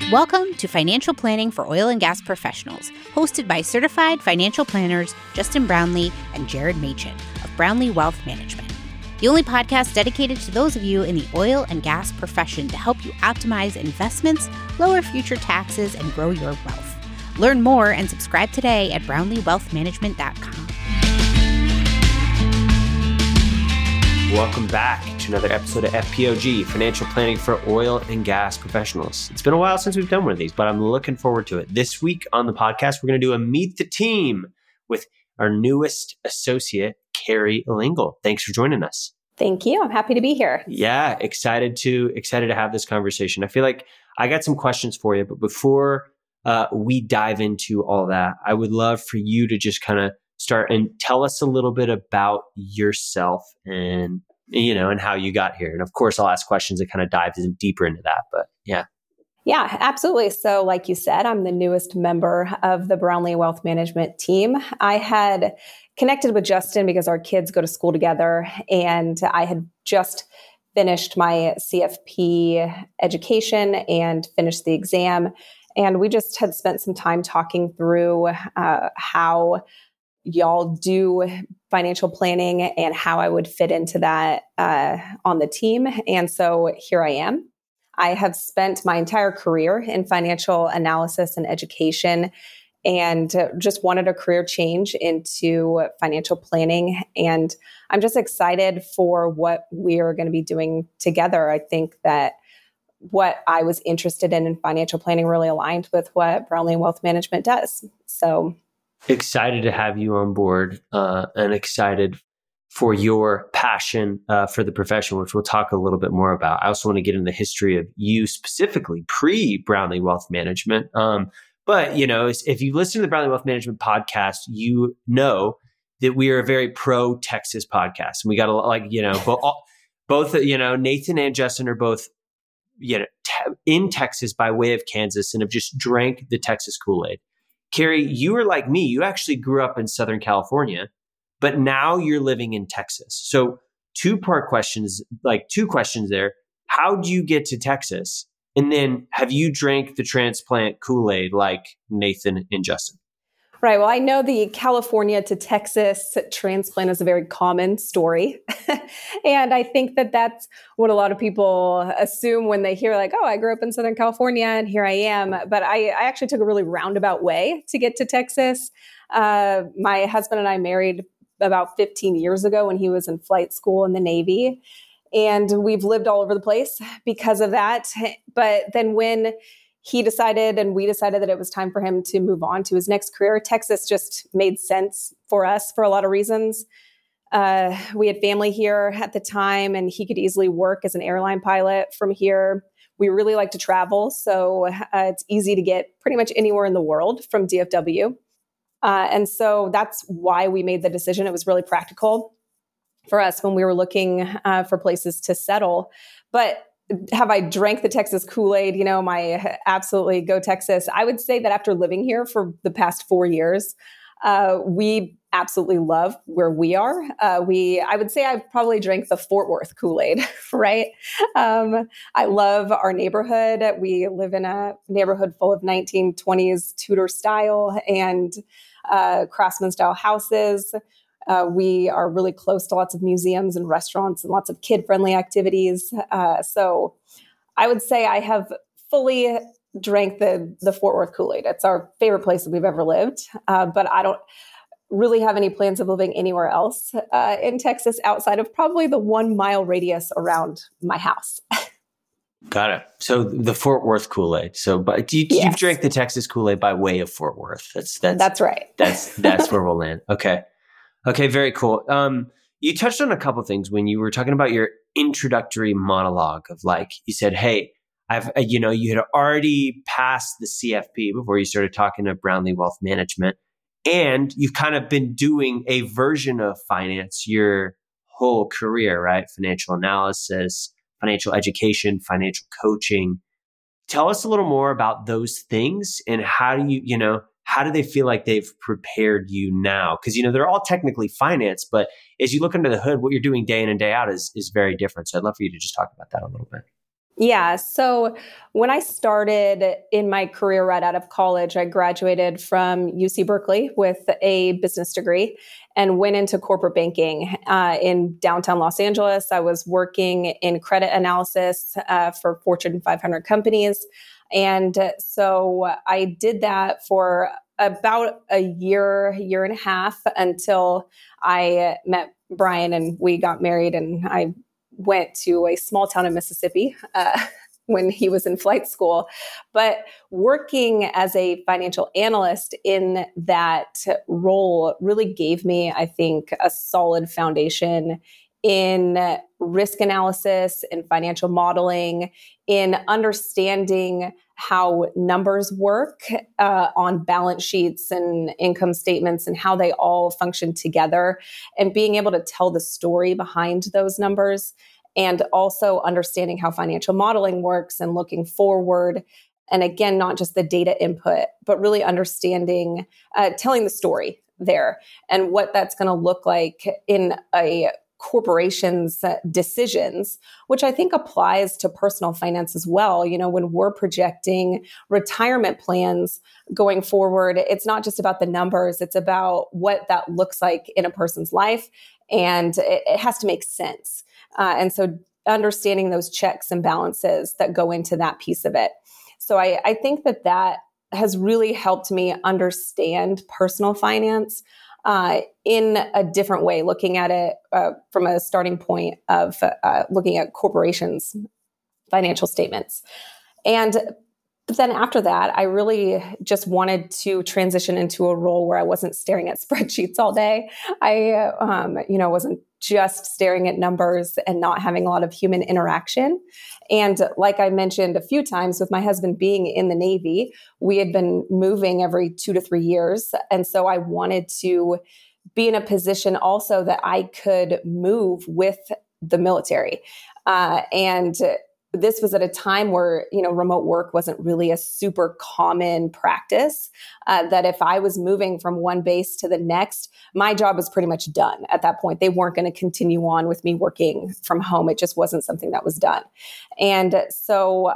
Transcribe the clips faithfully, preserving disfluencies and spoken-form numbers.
Welcome to Financial Planning for Oil and Gas Professionals, hosted by certified financial planners Justin Brownlee and Jared Machin of Brownlee Wealth Management. The only podcast dedicated to those of you in the oil and gas profession to help you optimize investments, lower future taxes, and grow your wealth. Learn more and subscribe today at brownlee wealth management dot com. Welcome back to another episode of F P O G, Financial Planning for Oil and Gas Professionals. It's been a while since we've done one of these, but I'm looking forward to it. This week on the podcast, we're going to do a Meet the Team with our newest associate, Carrie Lingle. Thanks for joining us. Thank you. I'm happy to be here. Yeah, excited to excited to have this conversation. I feel like I got some questions for you, but before uh, we dive into all that, I would love for you to just kind of start and tell us a little bit about yourself and, you know, and how you got here. And of course, I'll ask questions that kind of dive in deeper into that, but yeah. Yeah, absolutely. So like you said, I'm the newest member of the Brownlee Wealth Management team. I had connected with Justin because our kids go to school together, and I had just finished my C F P education and finished the exam. And we just had spent some time talking through uh, how y'all do financial planning and how I would fit into that uh, on the team. And so here I am. I have spent my entire career in financial analysis and education, and just wanted a career change into financial planning. And I'm just excited for what we are going to be doing together. I think that what I was interested in in financial planning really aligned with what Brownlee Wealth Management does. So excited to have you on board uh, and excited for your passion uh, for the profession, which we'll talk a little bit more about. I also want to get into the history of you specifically pre-Brownlee Wealth Management. Um, but, you know, if you listen to the Brownlee Wealth Management podcast, you know that we are a very pro-Texas podcast. And we got a lot, like, you know, both, both, you know, Nathan and Justin are both, you know, te- in Texas by way of Kansas and have just drank the Texas Kool-Aid. Carrie, you were like me. You actually grew up in Southern California, but now you're living in Texas. So two-part questions, like two questions there. How do you get to Texas? And then have you drank the transplant Kool-Aid like Nathan and Justin? Right. Well, I know the California to Texas transplant is a very common story. And I think that that's what a lot of people assume when they hear like, oh, I grew up in Southern California and here I am. But I, I actually took a really roundabout way to get to Texas. Uh, my husband and I married about fifteen years ago when he was in flight school in the Navy. And we've lived all over the place because of that. But then when he decided and we decided that it was time for him to move on to his next career, Texas just made sense for us for a lot of reasons. Uh, we had family here at the time, and he could easily work as an airline pilot from here. We really like to travel, so uh, it's easy to get pretty much anywhere in the world from D F W. Uh, and so that's why we made the decision. It was really practical for us when we were looking uh, for places to settle. But have I drank the Texas Kool-Aid? You know, my absolutely go Texas. I would say that after living here for the past four years, uh, we absolutely love where we are. Uh, we, I would say I've probably drank the Fort Worth Kool-Aid, right? Um, I love our neighborhood. We live in a neighborhood full of nineteen twenties Tudor style and uh, Craftsman style houses. Uh, we are really close to lots of museums and restaurants and lots of kid-friendly activities. Uh, so I would say I have fully drank the the Fort Worth Kool-Aid. It's our favorite place that we've ever lived. Uh, but I don't really have any plans of living anywhere else uh, in Texas outside of probably the one mile radius around my house. Got it. So the Fort Worth Kool-Aid. So, but you, yes. You've drank the Texas Kool-Aid by way of Fort Worth. That's that's that's right. That's that's where we'll land. Okay. Okay, very cool. Um, you touched on a couple of things when you were talking about your introductory monologue of like, you said, hey, I've, you know, you had already passed the C F P before you started talking to Brownlee Wealth Management, and you've kind of been doing a version of finance your whole career, right? Financial analysis, financial education, financial coaching. Tell us a little more about those things and how do you, you know, how do they feel like they've prepared you now? Because, you know, they're all technically finance, but as you look under the hood, what you're doing day in and day out is is very different. So I'd love for you to just talk about that a little bit. Yeah. So when I started in my career right out of college, I graduated from U C Berkeley with a business degree and went into corporate banking uh, in downtown Los Angeles. I was working in credit analysis uh, for Fortune five hundred companies. And uh, so I did that for about a year, year and a half until I met Brian and we got married, and I went to a small town in Mississippi uh, when he was in flight school. But working as a financial analyst in that role really gave me, I think, a solid foundation in risk analysis, in financial modeling, in understanding how numbers work uh, on balance sheets and income statements and how they all function together, and being able to tell the story behind those numbers, and also understanding how financial modeling works and looking forward. And again, not just the data input, but really understanding, uh, telling the story there and what that's going to look like in a corporation's decisions, which I think applies to personal finance as well. You know, when we're projecting retirement plans going forward, it's not just about the numbers, it's about what that looks like in a person's life. And it, it has to make sense. Uh, and so understanding those checks and balances that go into that piece of it. So I, I think that that has really helped me understand personal finance Uh, in a different way, looking at it uh, from a starting point of uh, looking at corporations' financial statements. And then after that, I really just wanted to transition into a role where I wasn't staring at spreadsheets all day. I, um, you know, wasn't just staring at numbers and not having a lot of human interaction. And like I mentioned a few times, with my husband being in the Navy, we had been moving every two to three years. And so I wanted to be in a position also that I could move with the military. Uh, and this was at a time where, you know, remote work wasn't really a super common practice, uh, that if I was moving from one base to the next, my job was pretty much done at that point. They weren't going to continue on with me working from home. It just wasn't something that was done. And so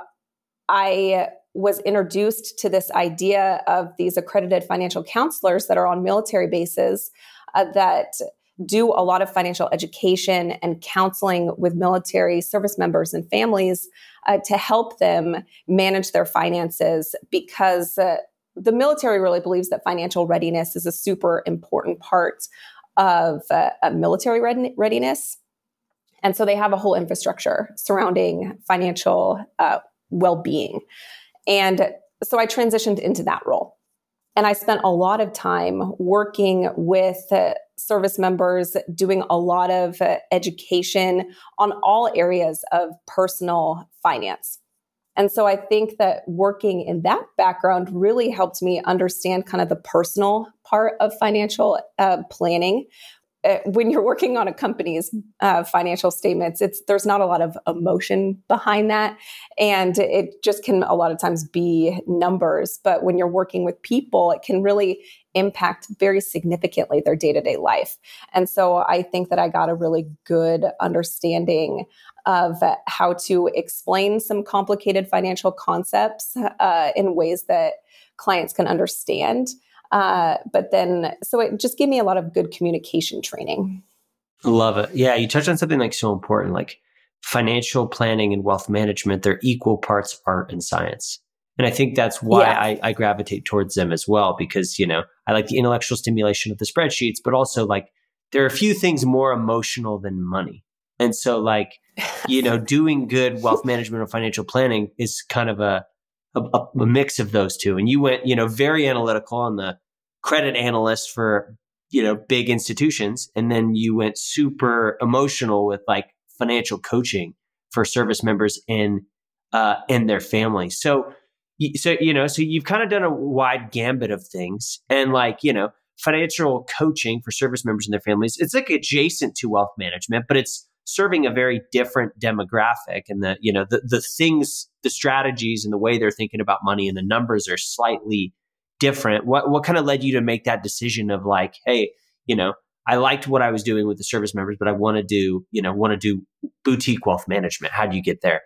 I was introduced to this idea of these accredited financial counselors that are on military bases uh, that do a lot of financial education and counseling with military service members and families uh, to help them manage their finances, because uh, the military really believes that financial readiness is a super important part of uh, a military readiness. And so they have a whole infrastructure surrounding financial uh, well-being. And so I transitioned into that role. And I spent a lot of time working with uh, service members, doing a lot of uh, education on all areas of personal finance. And so I think that working in that background really helped me understand kind of the personal part of financial uh, planning. Uh, when you're working on a company's uh, financial statements, it's there's not a lot of emotion behind that. And it just can a lot of times be numbers. But when you're working with people, it can really impact very significantly their day-to-day life. And so I think that I got a really good understanding of how to explain some complicated financial concepts uh, in ways that clients can understand. Uh, but then, so it just gave me a lot of good communication training. Love it. Yeah. You touched on something like so important, like financial planning and wealth management. They're equal parts art and science. And I think that's why yeah. I, I gravitate towards them as well, because, you know, I like the intellectual stimulation of the spreadsheets, but also like there are a few things more emotional than money. And so like, you know, doing good wealth management or financial planning is kind of a, a, a mix of those two. And you went, you know, very analytical on the credit analyst for, you know, big institutions. And then you went super emotional with like financial coaching for service members and, uh, and their families. So, so, you know, so you've kind of done a wide gambit of things, and like, you know, financial coaching for service members and their families, it's like adjacent to wealth management, but it's serving a very different demographic, and the, you know, the, the things, the strategies and the way they're thinking about money and the numbers are slightly different. What, what kind of led you to make that decision of like, hey, you know, I liked what I was doing with the service members, but I want to do, you know, want to do boutique wealth management. How do you get there?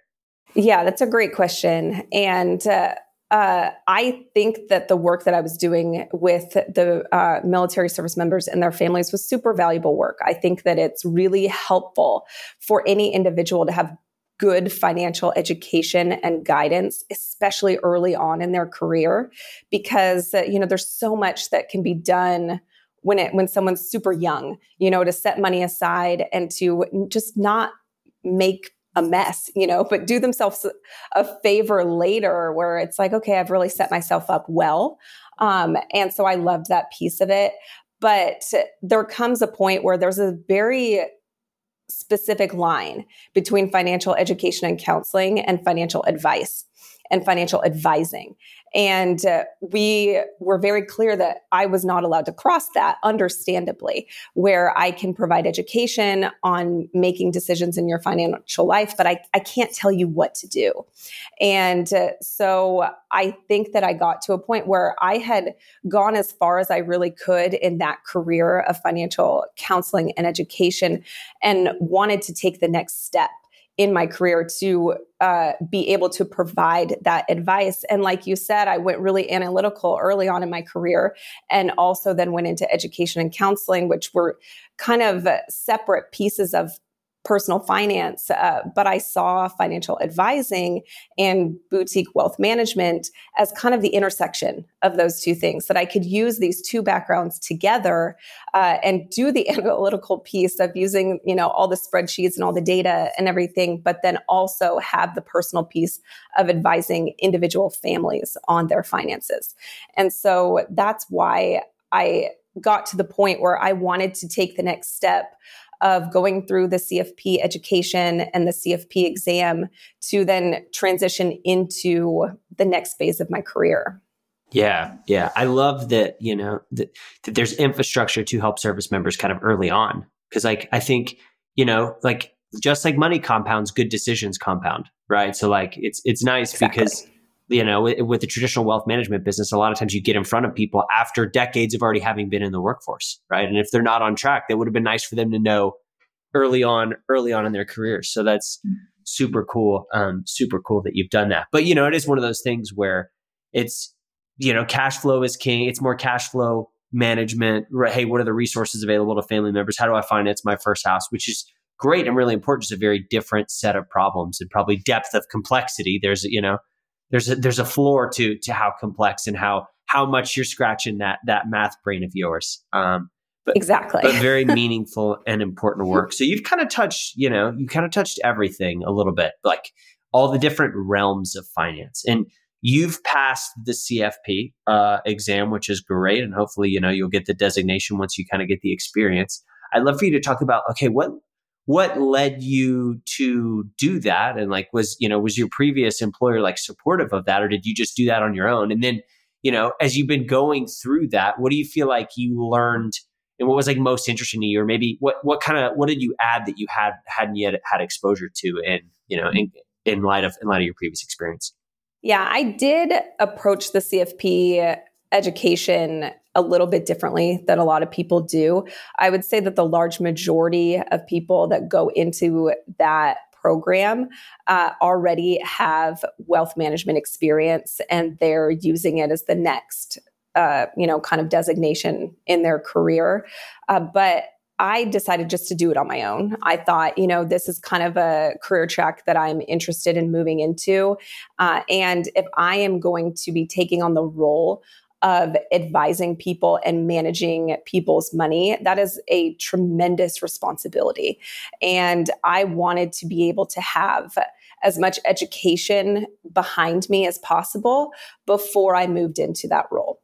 Yeah, that's a great question. And uh, uh, I think that the work that I was doing with the uh, military service members and their families was super valuable work. I think that it's really helpful for any individual to have good financial education and guidance, especially early on in their career, because uh, you know there's so much that can be done when it when someone's super young, you know, to set money aside and to just not make a mess, you know, but do themselves a favor later where it's like, okay, I've really set myself up well. Um, and so I loved that piece of it. But there comes a point where there's a very specific line between financial education and counseling and financial advice and financial advising. And uh, we were very clear that I was not allowed to cross that, understandably, where I can provide education on making decisions in your financial life, but I, I can't tell you what to do. And uh, so I think that I got to a point where I had gone as far as I really could in that career of financial counseling and education and wanted to take the next step in my career to uh, be able to provide that advice. And like you said, I went really analytical early on in my career and also then went into education and counseling, which were kind of separate pieces of personal finance. Uh, but I saw financial advising and boutique wealth management as kind of the intersection of those two things, that I could use these two backgrounds together uh, and do the analytical piece of using, you know, all the spreadsheets and all the data and everything, but then also have the personal piece of advising individual families on their finances. And so that's why I got to the point where I wanted to take the next step of going through the C F P education and the C F P exam to then transition into the next phase of my career. Yeah. Yeah. I love that, you know, that, that there's infrastructure to help service members kind of early on. Cause like, I think, you know, like just like money compounds, good decisions compound, right? So like, it's, it's nice exactly. because, you know, with, with the traditional wealth management business, a lot of times you get in front of people after decades of already having been in the workforce, right? And if they're not on track, that would have been nice for them to know early on, early on in their careers. So that's super cool. Um, super cool that you've done that. But, you know, it is one of those things where it's, you know, cash flow is king. It's more cash flow management. Right? Hey, what are the resources available to family members? How do I finance my first house? Which is great and really important. Just a very different set of problems and probably depth of complexity. There's, you know, there's a, there's a floor to, to how complex and how, how much you're scratching that, that math brain of yours. Um, but, exactly. but very meaningful and important work. So you've kind of touched, you know, you kind of touched everything a little bit, like all the different realms of finance. And you've passed the C F P uh, exam, which is great. And hopefully, you know, you'll get the designation once you kind of get the experience. I'd love for you to talk about, okay, what, what led you to do that? And like, was, you know, was your previous employer like supportive of that, or did you just do that on your own? And then, you know, as you've been going through that, what do you feel like you learned and what was like most interesting to you? Or maybe what, what kind of, what did you add that you had, hadn't yet had exposure to in, you know, in, in light of, in light of your previous experience? Yeah, I did approach the C F P education a little bit differently than a lot of people do. I would say that the large majority of people that go into that program uh, already have wealth management experience, and they're using it as the next, uh, you know, kind of designation in their career. Uh, but I decided just to do it on my own. I thought, you know, this is kind of a career track that I'm interested in moving into. Uh, and if I am going to be taking on the role of advising people and managing people's money, that is a tremendous responsibility. And I wanted to be able to have as much education behind me as possible before I moved into that role.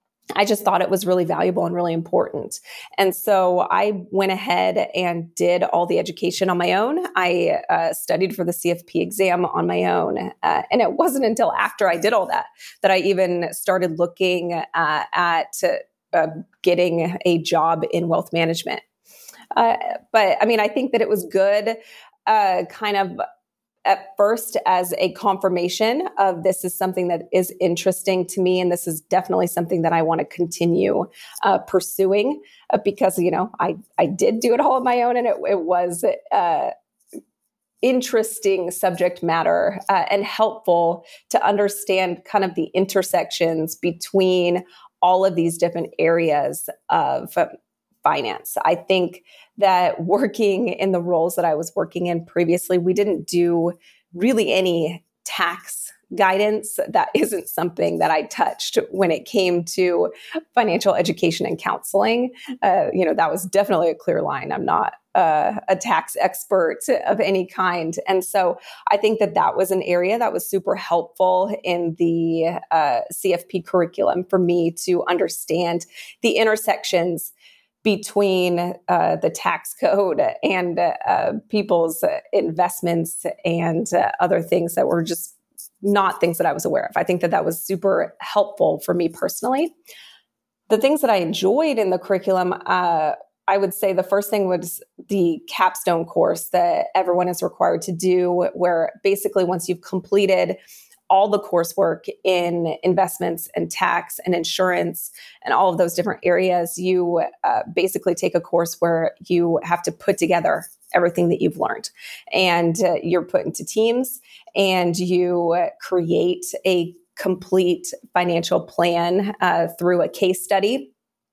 I just thought it was really valuable and really important. And so I went ahead and did all the education on my own. I uh, studied for the C F P exam on my own. Uh, and it wasn't until after I did all that that I even started looking uh, at uh, getting a job in wealth management. Uh, but I mean, I think that it was good uh, kind of at first as a confirmation of this is something that is interesting to me. And this is definitely something that I want to continue uh, pursuing uh, because, you know, I, I did do it all on my own and it, it was, uh, interesting subject matter uh, and helpful to understand kind of the intersections between all of these different areas of finance. I think that working in the roles that I was working in previously, we didn't do really any tax guidance. That isn't something that I touched when it came to financial education and counseling. Uh, you know, that was definitely a clear line. I'm not uh, a tax expert of any kind. And so I think that that was an area that was super helpful in the uh, C F P curriculum for me to understand the intersections between uh, the tax code and uh, people's investments and uh, other things that were just not things that I was aware of. I think that that was super helpful for me personally. The things that I enjoyed in the curriculum, uh, I would say the first thing was the capstone course that everyone is required to do, where basically once you've completed all the coursework in investments and tax and insurance and all of those different areas, you uh, basically take a course where you have to put together everything that you've learned. And uh, you're put into teams and you uh, create a complete financial plan uh, through a case study.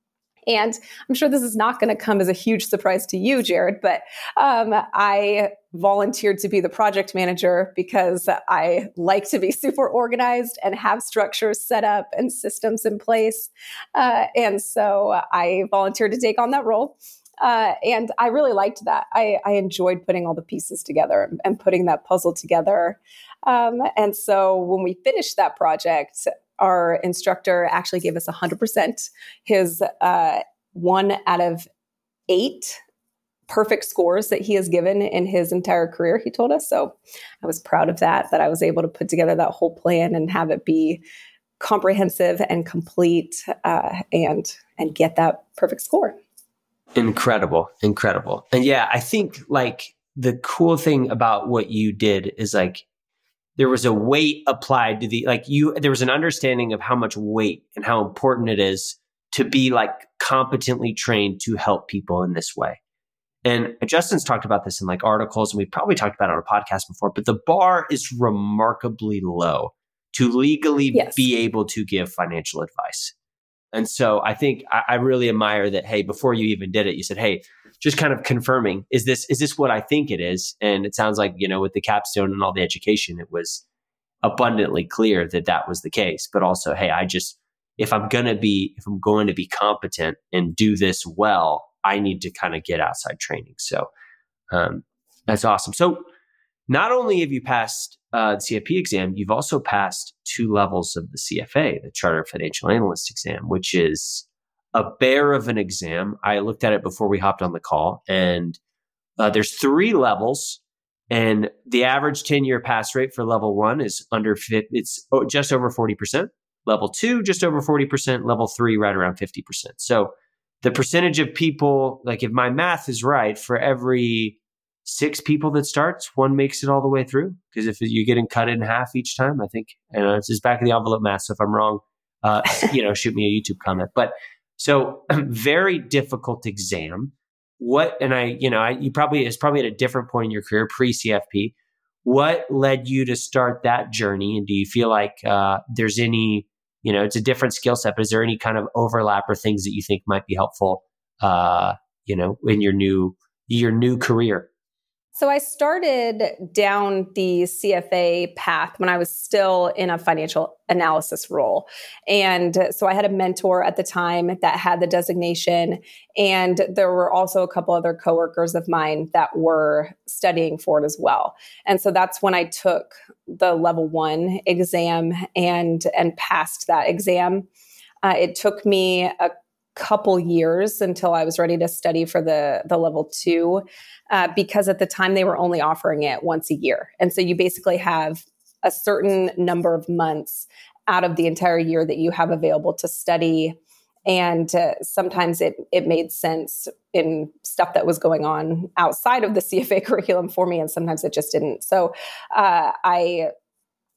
And I'm sure this is not going to come as a huge surprise to you, Jared, but um, I volunteered to be the project manager because I like to be super organized and have structures set up and systems in place. Uh, and so I volunteered to take on that role. Uh, and I really liked that. I, I enjoyed putting all the pieces together and putting that puzzle together. Um, and so when we finished that project, our instructor actually gave us one hundred percent. His uh, one out of eight perfect scores that he has given in his entire career, he told us. So I was proud of that, that I was able to put together that whole plan and have it be comprehensive and complete uh, and and get that perfect score. Incredible, incredible. And yeah, I think like the cool thing about what you did is like, there was a weight applied to the, like you, there was an understanding of how much weight and how important it is to be like competently trained to help people in this way. And Justin's talked about this in like articles, and we've probably talked about it on a podcast before, but the bar is remarkably low to legally yes. be able to give financial advice. And so I think I, I really admire that, hey, before you even did it, you said, hey, just kind of confirming, is this is this what I think it is? And it sounds like, you know, with the capstone and all the education, it was abundantly clear that that was the case. But also, hey, I just, if I'm going to be, if I'm going to be competent and do this well, I need to kind of get outside training. So um, that's awesome. So not only have you passed uh, the C F P exam, you've also passed two levels of the C F A, the Chartered Financial Analyst exam, which is a bear of an exam. I looked at it before we hopped on the call, and uh, there's three levels, and the average ten-year pass rate for level one is under fit. It's just over forty percent. Level two, just over forty percent. Level three, right around fifty percent. So the percentage of people, like if my math is right, for every six people that starts, one makes it all the way through. Because if you're getting cut in half each time, I think, and it's just back of the envelope math. So if I'm wrong, uh, you know, shoot me a YouTube comment. But so very difficult exam. What, and I, you know, I, you probably, it's probably at a different point in your career, pre-C F P. What led you to start that journey? And do you feel like uh, there's any, you know, it's a different skill set, but is there any kind of overlap or things that you think might be helpful, uh, you know, in your new, your new career? So I started down the C F A path when I was still in a financial analysis role. And so I had a mentor at the time that had the designation. And there were also a couple other coworkers of mine that were studying for it as well. And so that's when I took the level one exam and, and passed that exam. Uh, it took me a couple years until I was ready to study for the, the level two, uh, because at the time they were only offering it once a year. And so you basically have a certain number of months out of the entire year that you have available to study. And uh, sometimes it it made sense in stuff that was going on outside of the C F A curriculum for me, and sometimes it just didn't. So uh, I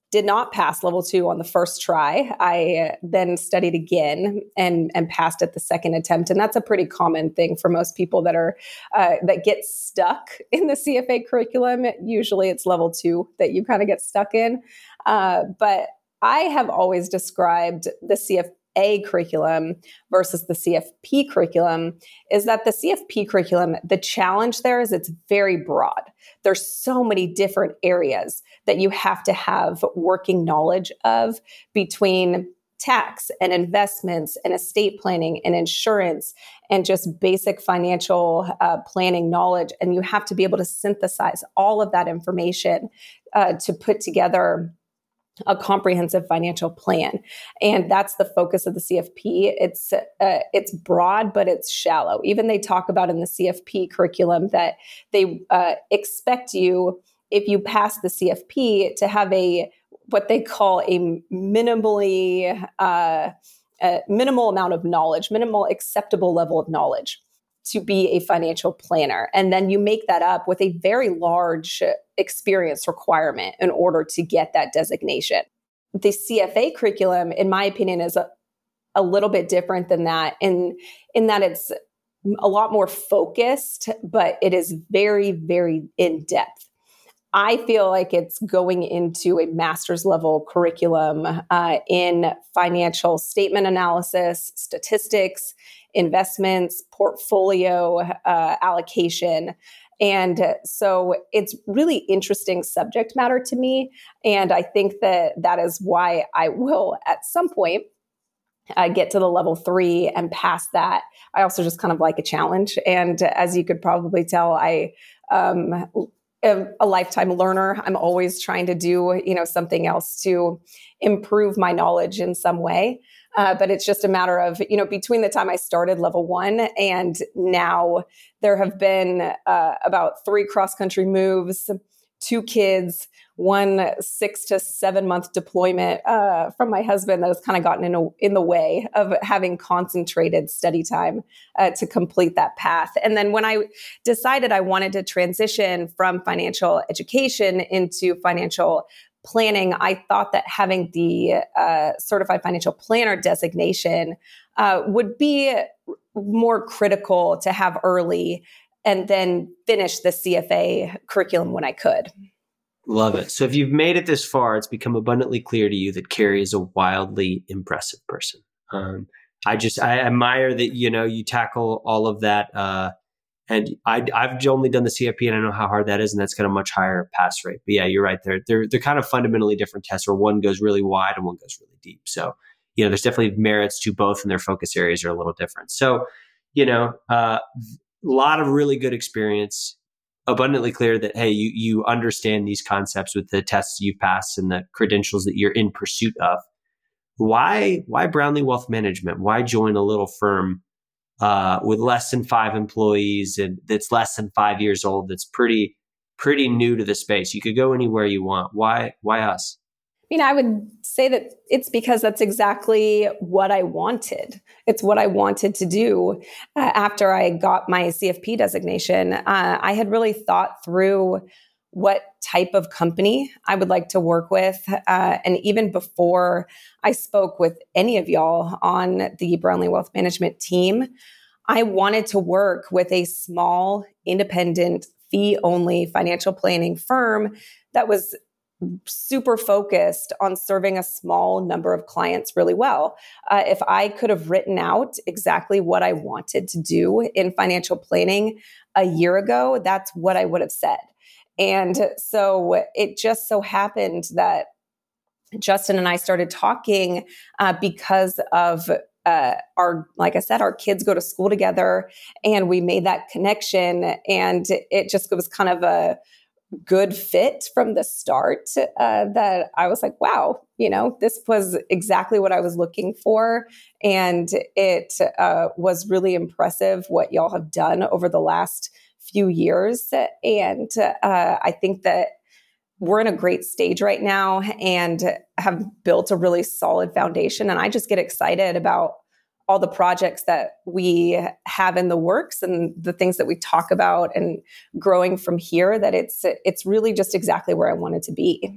did not pass level two on the first try. I then studied again and, and passed at the second attempt. And that's a pretty common thing for most people that are uh, that get stuck in the C F A curriculum. Usually it's level two that you kind of get stuck in. Uh, but I have always described the C F A curriculum versus the C F P curriculum is that the C F P curriculum, the challenge there is it's very broad. There's so many different areas that you have to have working knowledge of between tax and investments and estate planning and insurance and just basic financial uh, planning knowledge. And you have to be able to synthesize all of that information uh, to put together a comprehensive financial plan. And that's the focus of the C F P. It's uh, it's broad, but it's shallow. Even they talk about in the C F P curriculum that they uh, expect you, if you pass the C F P, to have a what they call a minimally uh, a minimal amount of knowledge, minimal acceptable level of knowledge to be a financial planner. And then you make that up with a very large experience requirement in order to get that designation. The C F A curriculum, in my opinion, is a, a little bit different than that in, in that it's a lot more focused, but it is very, very in-depth. I feel like it's going into a master's level curriculum uh, in financial statement analysis, statistics, investments, portfolio uh, allocation. And so it's really interesting subject matter to me. And I think that that is why I will at some point uh, get to the level three and pass that. I also just kind of like a challenge. And as you could probably tell, I um, am a lifetime learner. I'm always trying to do, you know, something else to improve my knowledge in some way. Uh, but it's just a matter of, you know, between the time I started level one and now, there have been uh, about three cross-country moves, two kids, one six to seven month deployment uh, from my husband that has kind of gotten in, a, in the way of having concentrated study time uh, to complete that path. And then when I decided I wanted to transition from financial education into financial planning, I thought that having the uh, certified financial planner designation uh, would be more critical to have early and then finish the C F A curriculum when I could. Love it. So if you've made it this far, it's become abundantly clear to you that Carrie is a wildly impressive person. Um, I just, I admire that, you know, you tackle all of that. Uh, and I, I've only done the C F P and I know how hard that is. And that's got a much higher pass rate. But yeah, you're right. They're, they're, they're kind of fundamentally different tests where one goes really wide and one goes really deep. So, you know, there's definitely merits to both and their focus areas are a little different. So, you know, uh, a lot of really good experience. Abundantly clear that, hey, you you understand these concepts with the tests you've passed and the credentials that you're in pursuit of. Why why Brownlee Wealth Management? Why join a little firm uh, with less than five employees and that's less than five years old? That's pretty pretty new to the space. You could go anywhere you want. Why why us? I mean, I would say that it's because that's exactly what I wanted. It's what I wanted to do uh, after I got my C F P designation. Uh, I had really thought through what type of company I would like to work with. Uh, and even before I spoke with any of y'all on the Brownlee Wealth Management team, I wanted to work with a small, independent, fee-only financial planning firm that was super focused on serving a small number of clients really well. Uh, if I could have written out exactly what I wanted to do in financial planning a year ago, that's what I would have said. And so it just so happened that Justin and I started talking uh, because of uh, our, like I said, our kids go to school together and we made that connection. And it just was kind of a good fit from the start uh, that I was like, wow, you know, this was exactly what I was looking for. And it uh, was really impressive what y'all have done over the last few years. And uh, I think that we're in a great stage right now and have built a really solid foundation. And I just get excited about all the projects that we have in the works and the things that we talk about and growing from here, that it's it's really just exactly where I wanted to be.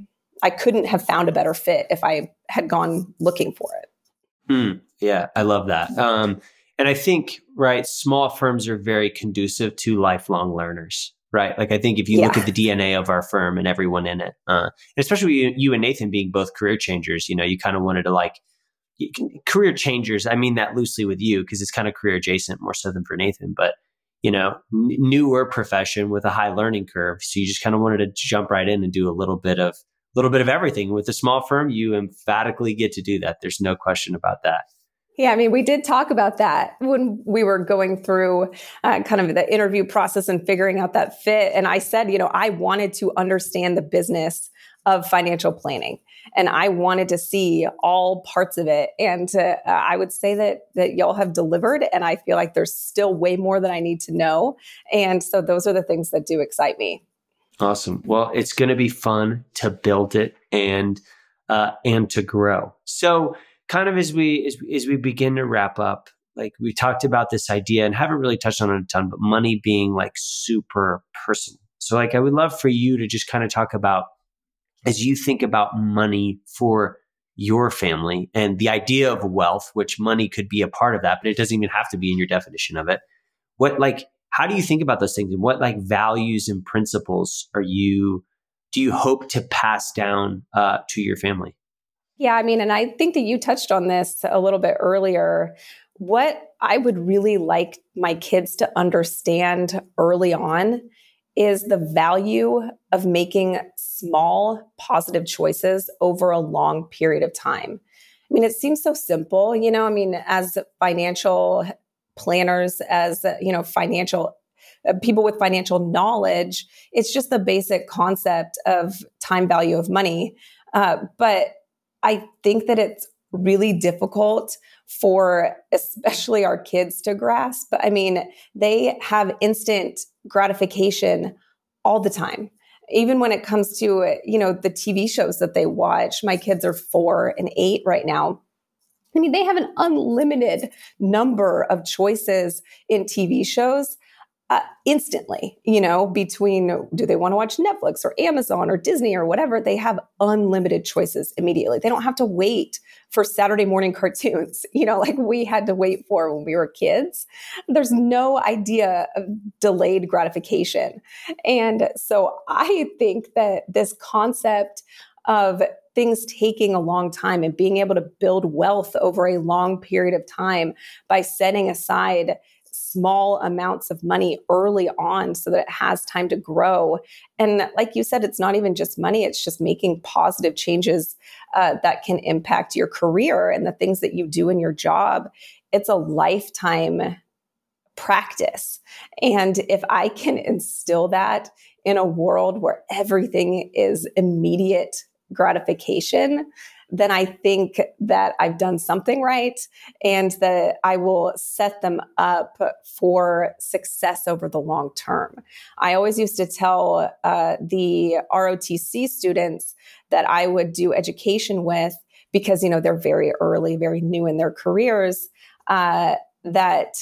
I couldn't have found a better fit if I had gone looking for it. Mm, yeah, I love that. Um, and I think, right, small firms are very conducive to lifelong learners, right? Like, I think if you Yeah. look at the D N A of our firm and everyone in it, uh, and especially you, you and Nathan being both career changers, you know, you kind of wanted to like, you can, career changers, I mean that loosely with you because it's kind of career adjacent more so than for Nathan, but you know, n- newer profession with a high learning curve. So you just kind of wanted to jump right in and do a little bit of little bit of everything. With a small firm, you emphatically get to do that. There's no question about that. Yeah, I mean, we did talk about that when we were going through uh, kind of the interview process and figuring out that fit. And I said, you know, I wanted to understand the business of financial planning, and I wanted to see all parts of it. And uh, I would say that that y'all have delivered, and I feel like there's still way more that I need to know. And so those are the things that do excite me. Awesome. Well, it's going to be fun to build it and uh, and to grow. So, kind of as we as, as we begin to wrap up, like we talked about this idea and haven't really touched on it a ton, but money being like super personal. So, like, I would love for you to just kind of talk about as you think about money for your family and the idea of wealth, which money could be a part of that, but it doesn't even have to be in your definition of it. What like how do you think about those things, and what like values and principles are you do you hope to pass down uh, to your family? Yeah, I mean, and I think that you touched on this a little bit earlier. What I would really like my kids to understand early on is the value of making small positive choices over a long period of time. I mean, it seems so simple, you know, I mean, as financial planners, as, you know, financial uh, people with financial knowledge, it's just the basic concept of time value of money. Uh, but I think that it's really difficult for especially our kids to grasp. I mean, they have instant gratification all the time. Even when it comes to, you know, the T V shows that they watch. My kids are four and eight right now. I mean, they have an unlimited number of choices in T V shows. Uh, instantly, you know, between do they want to watch Netflix or Amazon or Disney or whatever, they have unlimited choices immediately. They don't have to wait for Saturday morning cartoons, you know, like we had to wait for when we were kids. There's no idea of delayed gratification. And so I think that this concept of things taking a long time and being able to build wealth over a long period of time by setting aside small amounts of money early on so that it has time to grow. And like you said, it's not even just money, it's just making positive changes uh, that can impact your career and the things that you do in your job. It's a lifetime practice. And if I can instill that in a world where everything is immediate gratification, then I think that I've done something right and that I will set them up for success over the long term. I always used to tell uh, the R O T C students that I would do education with because, you know, they're very early, very new in their careers, uh, that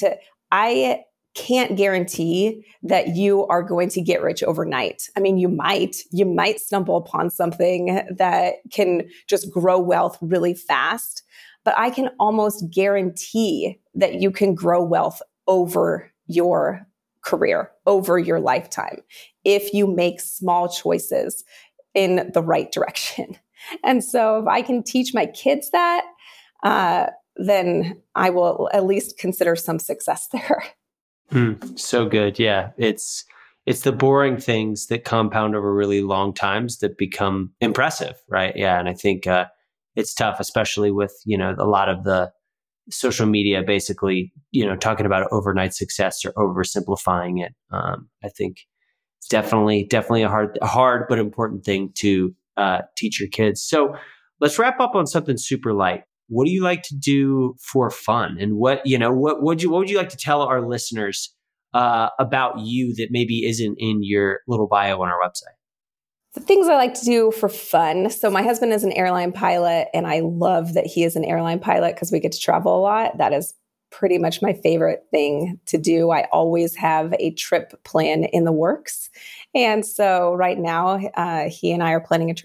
I can't guarantee that you are going to get rich overnight. I mean, you might, you might stumble upon something that can just grow wealth really fast, but I can almost guarantee that you can grow wealth over your career, over your lifetime, if you make small choices in the right direction. And so if I can teach my kids that, uh, then I will at least consider some success there. Mm, so good. Yeah. It's, it's the boring things that compound over really long times that become impressive. Right. Yeah. And I think, uh, it's tough, especially with, you know, a lot of the social media, basically, you know, talking about overnight success or oversimplifying it. Um, I think it's definitely, definitely a hard, hard, but important thing to, uh, teach your kids. So let's wrap up on something super light. What do you like to do for fun? And what, you know, what would you, what would you like to tell our listeners uh, about you that maybe isn't in your little bio on our website? The things I like to do for fun. So my husband is an airline pilot, and I love that he is an airline pilot because we get to travel a lot. That is pretty much my favorite thing to do. I always have a trip plan in the works. And so right now, uh, he and I are planning a trip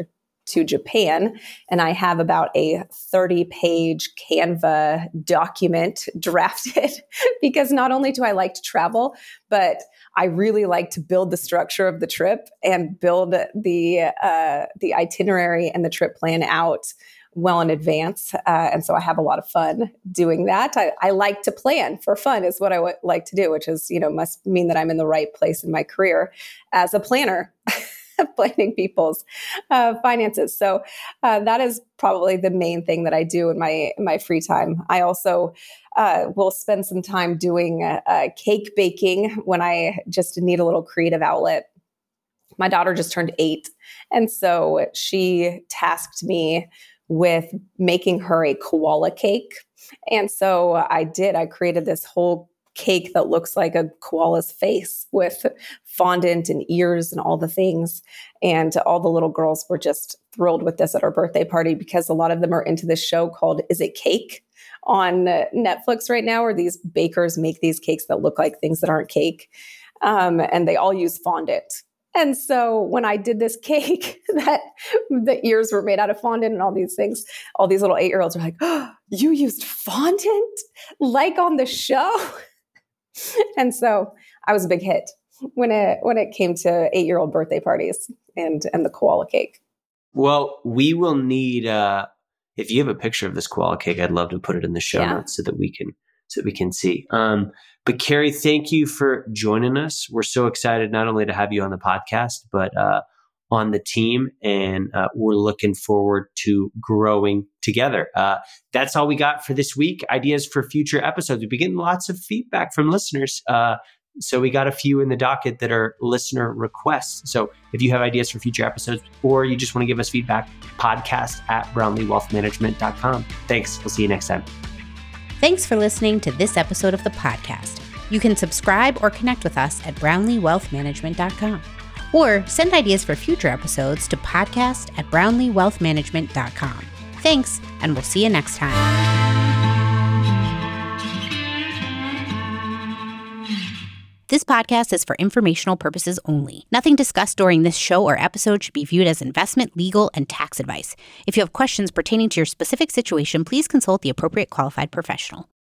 to Japan, and I have about a thirty page Canva document drafted because not only do I like to travel, but I really like to build the structure of the trip and build the uh, the itinerary and the trip plan out well in advance. Uh, and so I have a lot of fun doing that. I, I like to plan for fun is what I w- like to do, which is, you know, must mean that I'm in the right place in my career as a planner, planning people's uh, finances. So uh, that is probably the main thing that I do in my, in my free time. I also uh, will spend some time doing uh, uh, cake baking when I just need a little creative outlet. My daughter just turned eight. And so she tasked me with making her a koala cake. And so I did. I created this whole cake that looks like a koala's face with fondant and ears and all the things. And all the little girls were just thrilled with this at our birthday party because a lot of them are into this show called Is It Cake on Netflix right now, where these bakers make these cakes that look like things that aren't cake. Um, and they all use fondant. And so when I did this cake that the ears were made out of fondant and all these things, all these little eight-year-olds are like, oh, you used fondant like on the show? And so I was a big hit when it when it came to eight-year-old birthday parties and, and the koala cake. Well, we will need, uh, if you have a picture of this koala cake, I'd love to put it in the show yeah. notes so that we can so that we can see. Um, but Carrie, thank you for joining us. We're so excited not only to have you on the podcast, but uh, on the team. And uh, we're looking forward to growing together. Uh, that's all we got for this week. Ideas for future episodes. We've been getting lots of feedback from listeners. Uh, so we got a few in the docket that are listener requests. So if you have ideas for future episodes or you just want to give us feedback, podcast at brownlee wealth management dot com. Thanks. We'll see you next time. Thanks for listening to this episode of the podcast. You can subscribe or connect with us at brownlee wealth management dot com or send ideas for future episodes to podcast at brownlee wealth management dot com. Thanks, and we'll see you next time. This podcast is for informational purposes only. Nothing discussed during this show or episode should be viewed as investment, legal, and tax advice. If you have questions pertaining to your specific situation, please consult the appropriate qualified professional.